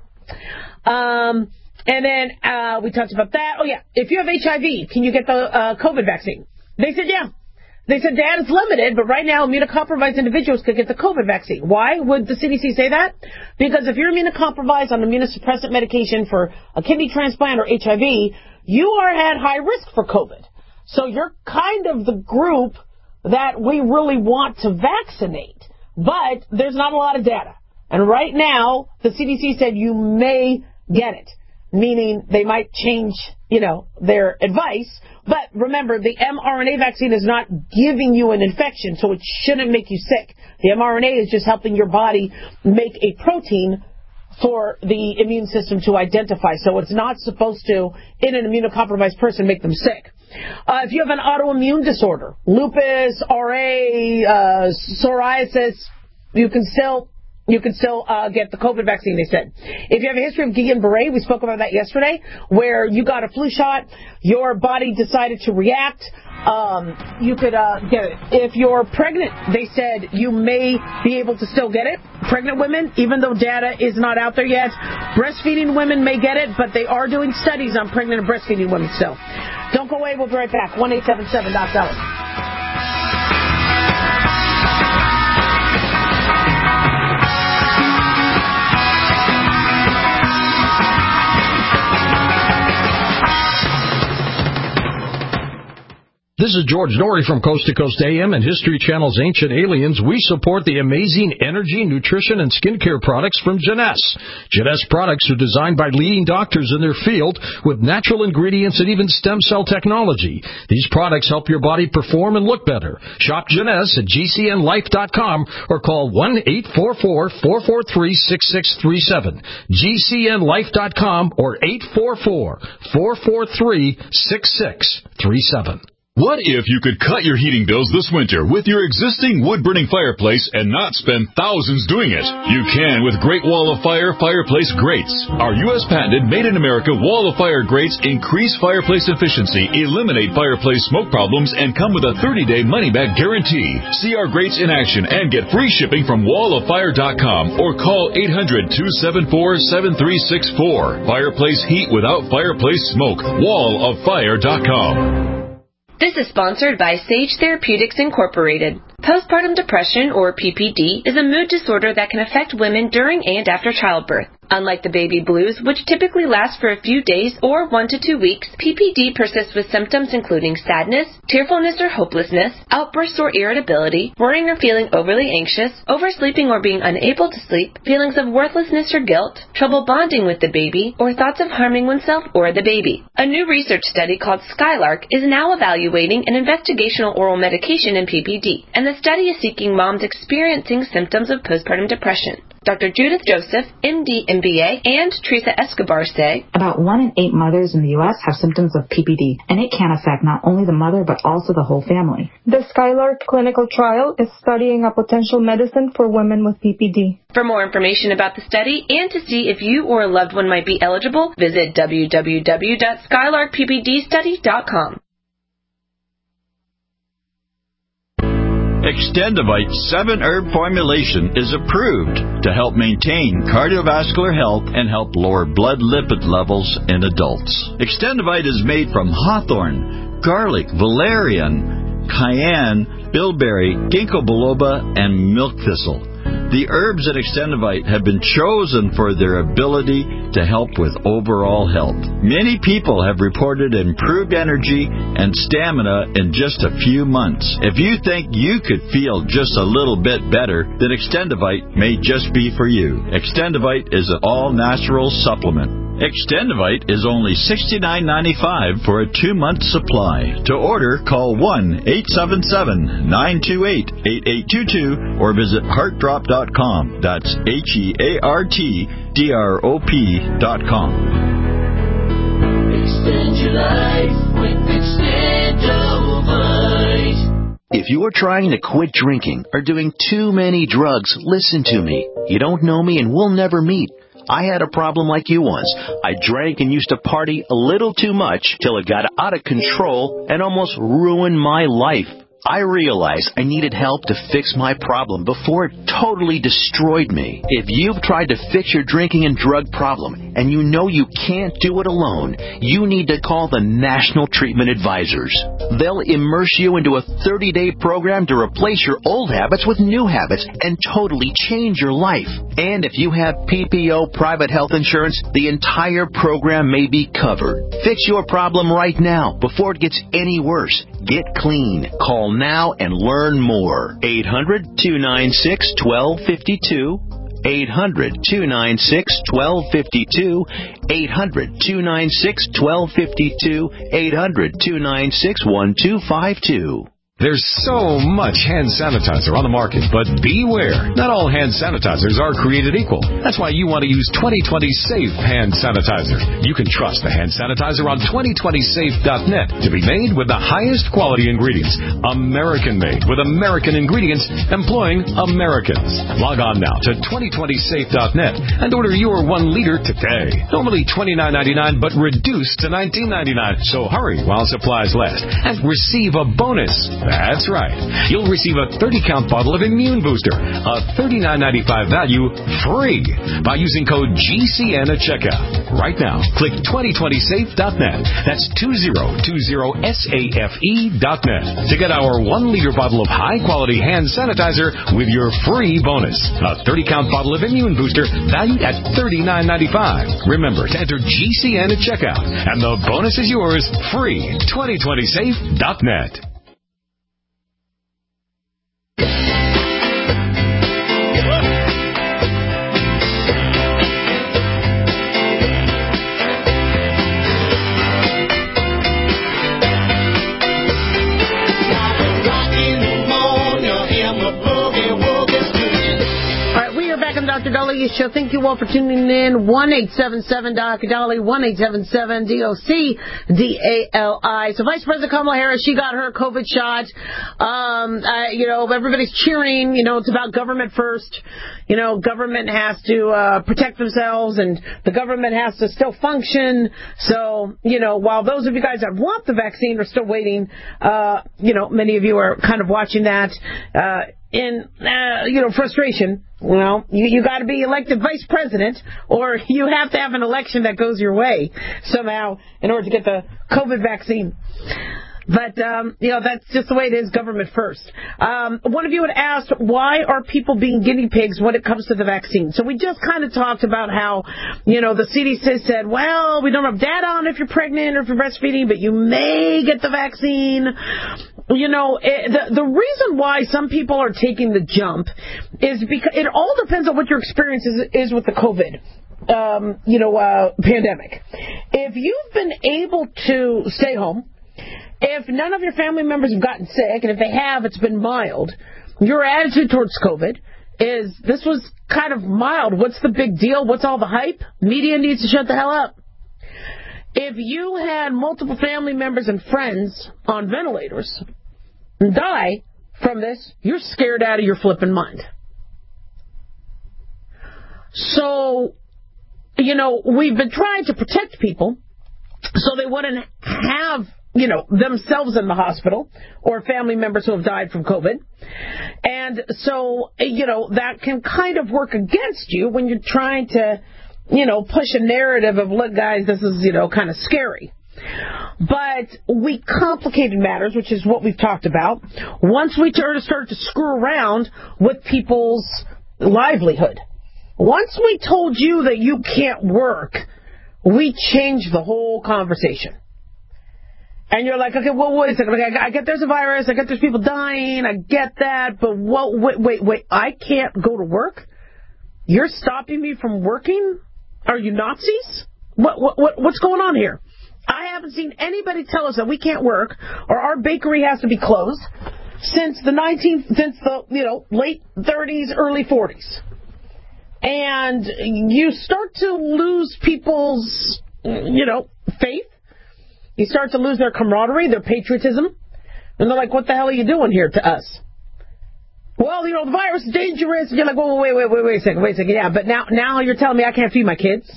S3: Um... And then uh, we talked about that. Oh, yeah. If you have H I V, can you get the uh, COVID vaccine? They said, yeah. They said that is limited, but right now immunocompromised individuals could get the COVID vaccine. Why would the C D C say that? Because if you're immunocompromised on immunosuppressant medication for a kidney transplant or H I V, you are at high risk for COVID. So you're kind of the group that we really want to vaccinate. But there's not a lot of data. And right now, the C D C said you may get it. Meaning they might change, you know, their advice. But remember, the mRNA vaccine is not giving you an infection, so it shouldn't make you sick. The mRNA is just helping your body make a protein for the immune system to identify. So it's not supposed to, in an immunocompromised person, make them sick. Uh, if you have an autoimmune disorder, lupus, R A, uh, psoriasis, you can still... You can still uh, get the COVID vaccine, they said. If you have a history of Guillain-Barré, we spoke about that yesterday, where you got a flu shot, your body decided to react, um, you could uh, get it. If you're pregnant, they said you may be able to still get it. Pregnant women, even though data is not out there yet, breastfeeding women may get it, but they are doing studies on pregnant and breastfeeding women still. Don't go away, we'll be right back. one eight seven seven Doc Dolly.
S17: This is George Norrie from Coast to Coast A M and History Channel's Ancient Aliens. We support the amazing energy, nutrition, and skincare products from Jeunesse. Jeunesse products are designed by leading doctors in their field with natural ingredients and even stem cell technology. These products help your body perform and look better. Shop Jeunesse at G C N life dot com or call one eight four four, four four three, six six three seven. G C N life dot com or eight four four, four four three, six six three seven.
S18: What if you could cut your heating bills this winter with your existing wood-burning fireplace and not spend thousands doing it? You can with Great Wall of Fire Fireplace Grates. Our U S patented made-in-America Wall of Fire grates increase fireplace efficiency, eliminate fireplace smoke problems, and come with a thirty-day money-back guarantee. See our grates in action and get free shipping from wall of fire dot com or call eight hundred, two seven four, seven three six four. Fireplace heat without fireplace smoke. wall of fire dot com.
S4: This is sponsored by Sage Therapeutics Incorporated. Postpartum depression, or P P D, is a mood disorder that can affect women during and after childbirth. Unlike the baby blues, which typically last for a few days or one to two weeks, P P D persists with symptoms including sadness, tearfulness or hopelessness, outbursts or irritability, worrying or feeling overly anxious, oversleeping or being unable to sleep, feelings of worthlessness or guilt, trouble bonding with the baby, or thoughts of harming oneself or the baby. A new research study called Skylark is now evaluating an investigational oral medication in P P D, and the study is seeking moms experiencing symptoms of postpartum depression. Doctor Judith Joseph, M D, M B A, and Teresa Escobar say,
S19: about one in eight mothers in the U S have symptoms of P P D, and it can affect not only the mother but also the whole family.
S20: The Skylark clinical trial is studying a potential medicine for women with P P D.
S4: For more information about the study and to see if you or a loved one might be eligible, visit w w w dot skylark p p d study dot com.
S21: Extendivite seven herb formulation is approved to help maintain cardiovascular health and help lower blood lipid levels in adults. Extendivite is made from hawthorn, garlic, valerian, cayenne, bilberry, ginkgo biloba, and milk thistle. The herbs in Extendivite have been chosen for their ability to help with overall health. Many people have reported improved energy and stamina in just a few months. If you think you could feel just a little bit better, then Extendivite may just be for you. Extendivite is an all-natural supplement. Extendivite is only sixty-nine ninety-five for a two-month supply. To order, call one eight seven seven, nine two eight, eight eight two two or visit heart drop dot com. That's H E A R T D R O P dot com.
S22: Extend your life with Extendivite. If you are trying to quit drinking or doing too many drugs, listen to me. You don't know me and we'll never meet. I had a problem like you once. I drank and used to party a little too much till it got out of control and almost ruined my life. I realized I needed help to fix my problem before it totally destroyed me. If you've tried to fix your drinking and drug problem and you know you can't do it alone, you need to call the National Treatment Advisors. They'll immerse you into a thirty-day program to replace your old habits with new habits and totally change your life. And if you have P P O private health insurance, the entire program may be covered. Fix your problem right now before it gets any worse. Get clean. Call now and learn more. eight hundred, two nine six, one two five two. eight hundred, two nine six, one two five two. eight hundred, two nine six, one two five two. eight hundred, two nine six, one two five two.
S17: There's so much hand sanitizer on the market, but beware. Not all hand sanitizers are created equal. That's why you want to use twenty twenty Safe Hand Sanitizer. You can trust the hand sanitizer on twenty twenty safe dot net to be made with the highest quality ingredients. American-made with American ingredients employing Americans. Log on now to twenty twenty safe dot net and order your one liter today. Normally twenty-nine ninety-nine, but reduced to nineteen ninety-nine. So hurry while supplies last and receive a bonus. That's right. You'll receive a thirty count bottle of Immune Booster, a thirty-nine ninety-five value, free by using code G C N at checkout. Right now, click twenty twenty safe dot net. That's two zero two zero safe dot net to get our one liter bottle of high-quality hand sanitizer with your free bonus. A thirty count bottle of Immune Booster valued at thirty-nine ninety-five. Remember to enter G C N at checkout, and the bonus is yours free. twenty twenty safe dot net.
S3: Doctor Dolly Show. Thank you all for tuning in. one eight seven seven Doctor Dolly, one eight seven seven D O C D A L I. So Vice President Kamala Harris, she got her COVID shot. Um, uh, you know, everybody's cheering. You know, it's about government first. You know, government has to uh, protect themselves, and the government has to still function. So, you know, while those of you guys that want the vaccine are still waiting, uh, you know, many of you are kind of watching that uh, in, uh, you know, frustration. Well, you, you got to be elected vice president, or you have to have an election that goes your way somehow in order to get the COVID vaccine. But, um, you know, that's just the way it is, government first. Um, one of you had asked, why are people being guinea pigs when it comes to the vaccine? So we just kind of talked about how, you know, the C D C said, well, we don't have data on if you're pregnant or if you're breastfeeding, but you may get the vaccine. You know, it, the, the reason why some people are taking the jump is because it all depends on what your experience is, is with the COVID. Um, you know, uh, pandemic. If you've been able to stay home, if none of your family members have gotten sick, and if they have, it's been mild, your attitude towards COVID is, this was kind of mild. What's the big deal? What's all the hype? Media needs to shut the hell up. If you had multiple family members and friends on ventilators die from this, you're scared out of your flipping mind. So, you know, we've been trying to protect people so they wouldn't have, you know, themselves in the hospital or family members who have died from COVID. And so, you know, that can kind of work against you when you're trying to, you know, push a narrative of, look, guys, this is, you know, kind of scary. But we complicated matters, which is what we've talked about, once we started to screw around with people's livelihood. Once we told you that you can't work, we changed the whole conversation. And you're like, okay, well, wait a second. Okay, I get there's a virus. I get there's people dying. I get that. But what, wait, wait, wait. I can't go to work? You're stopping me from working? Are you Nazis? What, what, what, what's going on here? I haven't seen anybody tell us that we can't work or our bakery has to be closed since the nineteenth, since the, you know, late thirties, early forties. And you start to lose people's, you know, faith. You start to lose their camaraderie, their patriotism. And they're like, what the hell are you doing here to us? Well, you know, the virus is dangerous. And you're like, whoa, wait, wait, wait, wait a second, wait a second. Yeah, but now, now you're telling me I can't feed my kids?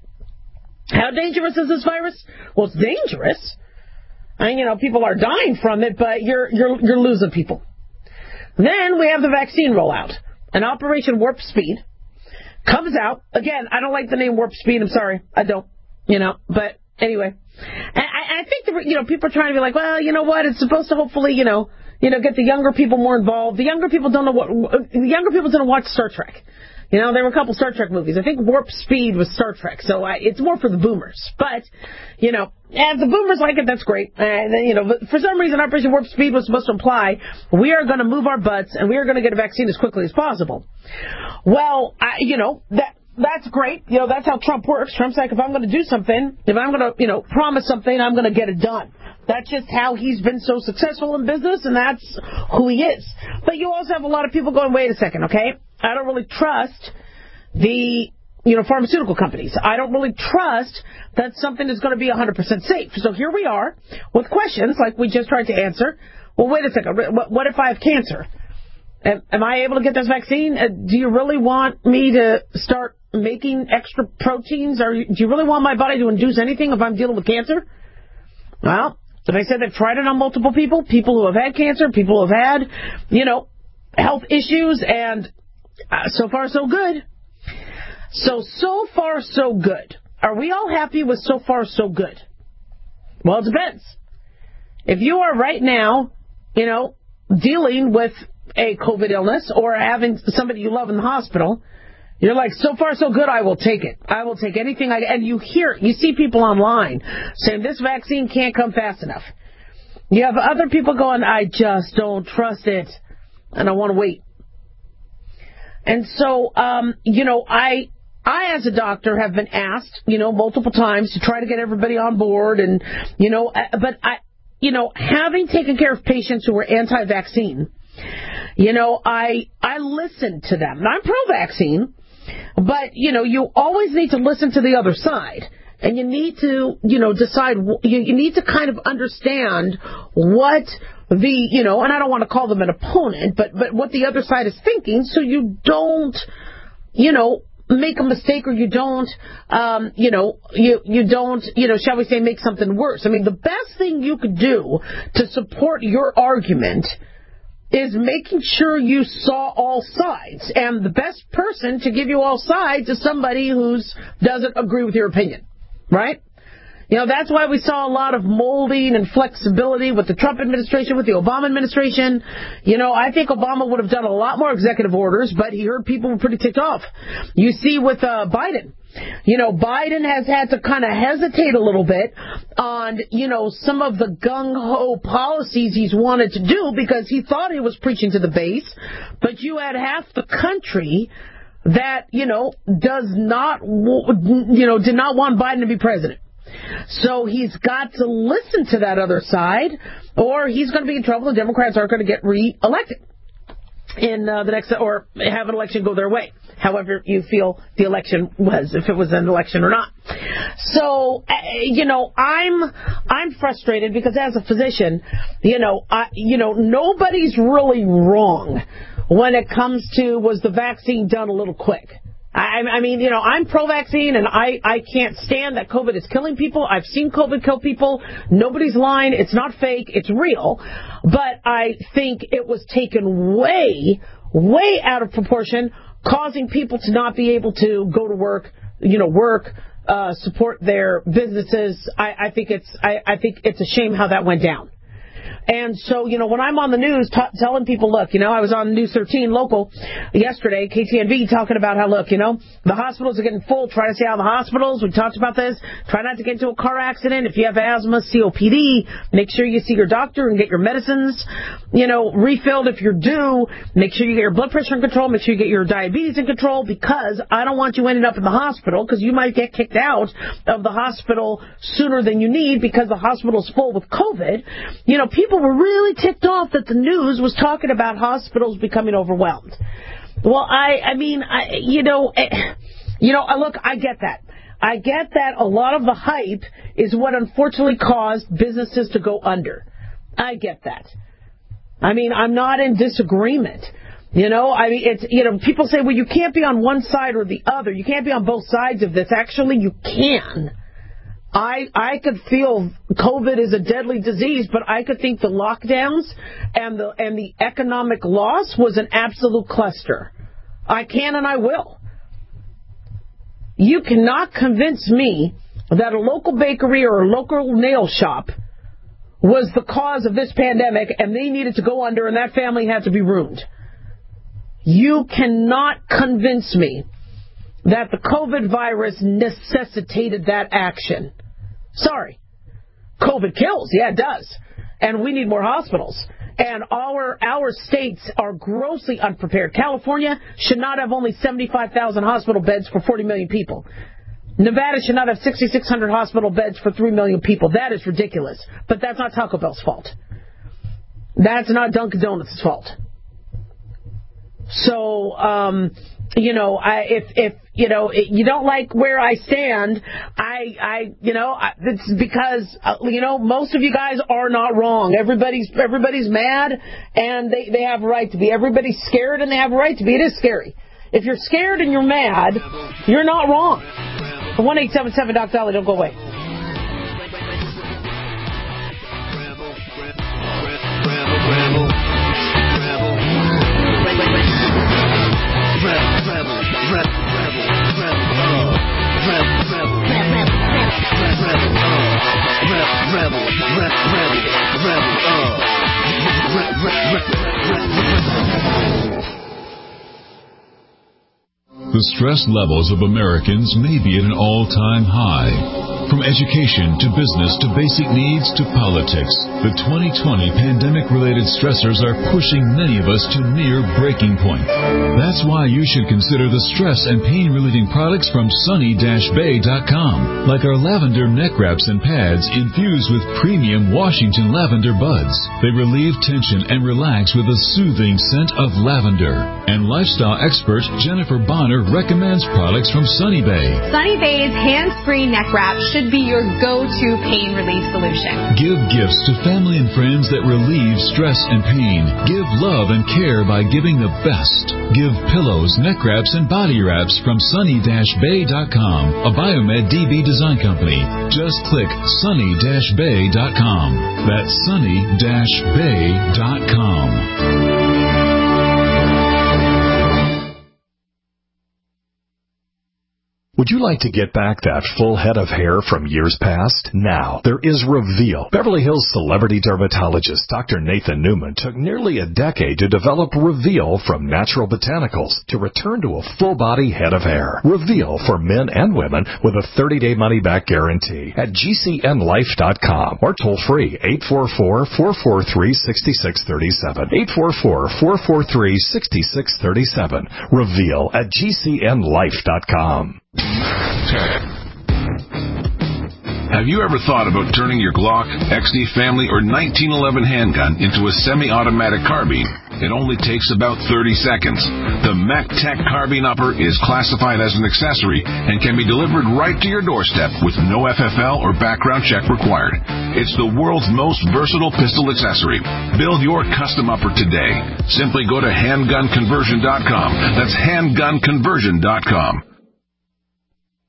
S3: How dangerous is this virus? Well, it's dangerous. I mean, you know, people are dying from it, but you're, you're, you're losing people. Then we have the vaccine rollout. An Operation Warp Speed comes out. Again, I don't like the name Warp Speed. I'm sorry. I don't. You know, but anyway. And I, I think, the, you know, people are trying to be like, well, you know what? It's supposed to hopefully, you know, you know, get the younger people more involved. The younger people don't know what, the younger people don't watch Star Trek. You know, there were a couple Star Trek movies. I think Warp Speed was Star Trek, so I, it's more for the boomers. But, you know, if the boomers like it, that's great. And then, you know, but for some reason, Operation Warp Speed was supposed to imply we are going to move our butts and we are going to get a vaccine as quickly as possible. Well, I, you know, that that's great. You know, that's how Trump works. Trump's like, if I'm going to do something, if I'm going to, you know, promise something, I'm going to get it done. That's just how he's been so successful in business, and that's who he is. But you also have a lot of people going, wait a second, okay? I don't really trust the, you know, pharmaceutical companies. I don't really trust that something is going to be one hundred percent safe. So here we are with questions like we just tried to answer. Well, wait a second. What if I have cancer? Am, am I able to get this vaccine? Uh, do you really want me to start making extra proteins? Or do you really want my body to induce anything if I'm dealing with cancer? Well, they said they've tried it on multiple people, people who have had cancer, people who have had, you know, health issues, and uh, so far so good. So, so far so good. Are we all happy with so far so good? Well, it depends. If you are right now, you know, dealing with a COVID illness or having somebody you love in the hospital, you're like, so far so good, I will take it. I will take anything I get. And you hear, you see people online saying this vaccine can't come fast enough. You have other people going, I just don't trust it, and I want to wait. And so, um, you know, I, I as a doctor have been asked, you know, multiple times to try to get everybody on board, and, you know, but I, you know, having taken care of patients who were anti-vaccine, you know, I, I listened to them. Now, I'm pro-vaccine. But, you know, you always need to listen to the other side. And you need to, you know, decide, you, you need to kind of understand what the, you know, and I don't want to call them an opponent, but, but what the other side is thinking, so you don't, you know, make a mistake, or you don't, um, you know, you, you don't, you know, shall we say, make something worse. I mean, the best thing you could do to support your argument is making sure you saw all sides. And the best person to give you all sides is somebody who doesn't agree with your opinion, right? You know, that's why we saw a lot of molding and flexibility with the Trump administration, with the Obama administration. You know, I think Obama would have done a lot more executive orders, but he heard people were pretty ticked off. You see with uh, Biden. You know, Biden has had to kind of hesitate a little bit on, you know, some of the gung-ho policies he's wanted to do because he thought he was preaching to the base. But you had half the country that, you know, does not, you know, did not want Biden to be president. So he's got to listen to that other side, or he's going to be in trouble. The Democrats aren't going to get re-elected in uh, the next, or have an election go their way. However you feel the election was, if it was an election or not. So, uh, you know, I'm I'm frustrated because as a physician, you know, I, you know, nobody's really wrong when it comes to was the vaccine done a little quick. I, I mean, you know, I'm pro-vaccine, and I, I can't stand that COVID is killing people. I've seen COVID kill people. Nobody's lying. It's not fake. It's real. But I think it was taken way, way out of proportion, causing people to not be able to go to work, you know, work, uh, support their businesses. I, I think it's I, I think it's a shame how that went down. And so, you know, when I'm on the news t- telling people, look, you know, I was on News thirteen local yesterday, K T N V, talking about how, look, you know, the hospitals are getting full. Try to stay out of the hospitals. We talked about this. Try not to get into a car accident. If you have asthma, C O P D, make sure you see your doctor and get your medicines, you know, refilled if you're due. Make sure you get your blood pressure in control. Make sure you get your diabetes in control, because I don't want you ending up in the hospital, because you might get kicked out of the hospital sooner than you need because the hospital's full with COVID. You know, people were really ticked off that the news was talking about hospitals becoming overwhelmed. Well, I, I mean, I, you know, you know, look, I get that. I get that a lot of the hype is what unfortunately caused businesses to go under. I get that. I mean, I'm not in disagreement. You know, I mean, it's, you know, people say, well, you can't be on one side or the other. You can't be on both sides of this. Actually, you can. I I could feel COVID is a deadly disease, but I could think the lockdowns and the and the economic loss was an absolute cluster. I can and I will. You cannot convince me that a local bakery or a local nail shop was the cause of this pandemic and they needed to go under and that family had to be ruined. You cannot convince me that the COVID virus necessitated that action. Sorry. COVID kills. Yeah, it does. And we need more hospitals. And our our states are grossly unprepared. California should not have only seventy-five thousand hospital beds for forty million people. Nevada should not have sixty-six hundred hospital beds for three million people. That is ridiculous. But that's not Taco Bell's fault. That's not Dunkin' Donuts' fault. So, um, you know, I, if, if, you know, you don't like where I stand, I, I, you know, I, it's because, uh, you know, most of you guys are not wrong. Everybody's, everybody's mad and they, they have a right to be. Everybody's scared and they have a right to be. It is scary. If you're scared and you're mad, you're not wrong. one eight seven seven Doc Dolly, don't go away.
S18: The stress levels of Americans may be at an all-time high. From education to business to basic needs to politics, the twenty twenty pandemic-related stressors are pushing many of us to near breaking point. That's why you should consider the stress and pain-relieving products from sunny dash bay dot com, like our lavender neck wraps and pads infused with premium Washington lavender buds. They relieve tension and relax with a soothing scent of lavender. And lifestyle expert Jennifer Bonner recommends products from Sunny Bay.
S5: Sunny Bay's hands-free neck wrap should be your go-to pain relief solution.
S18: Give gifts to family and friends that relieve stress and pain. Give love and care by giving the best. Give pillows, neck wraps, and body wraps from sunny dash bay dot com, a Biomed D B design company. Just click sunny dash bay dot com. That's sunny dash bay dot com.
S9: Would you like to get back that full head of hair from years past? Now, there is Reveal. Beverly Hills celebrity dermatologist Doctor Nathan Newman took nearly a decade to develop Reveal from natural botanicals to return to a full-body head of hair. Reveal for men and women with a thirty-day money-back guarantee at G C N life dot com or toll-free eight four four, four four three, six six three seven. eight four four, four four three, six six three seven. Reveal at G C N life dot com.
S6: Have you ever thought about turning your Glock, X D Family, or nineteen eleven handgun into a semi-automatic carbine? It only takes about thirty seconds. The MacTech Carbine Upper is classified as an accessory and can be delivered right to your doorstep with no F F L or background check required. It's the world's most versatile pistol accessory. Build your custom upper today. Simply go to handgun conversion dot com. That's handgun conversion dot com.